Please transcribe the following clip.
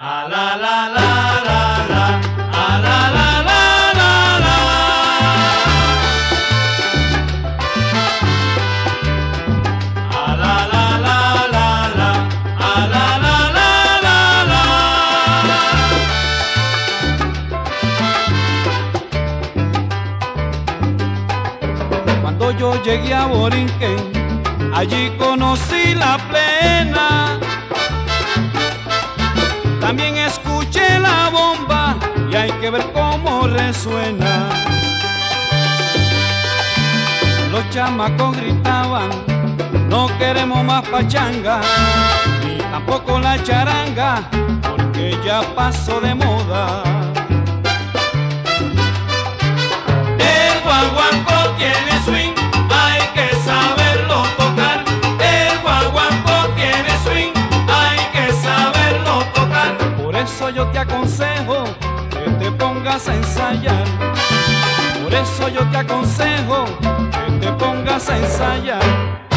A la la la la la, a la la la la la. A la la la la la, a la la la la la. Cuando yo llegué a Borinquen, allí conocí la plena. También escuché la bomba y hay que ver cómo resuena. Los chamacos gritaban, no queremos más pachanga, ni tampoco la charanga, porque ya pasó de moda. El guaguancó tiene swing, hay que saberlo tocar. El guaguancó tiene swing, hay que saberlo tocar. Por eso yo te aconsejo que te pongas a ensayar. Por eso yo te aconsejo que te pongas a ensayar.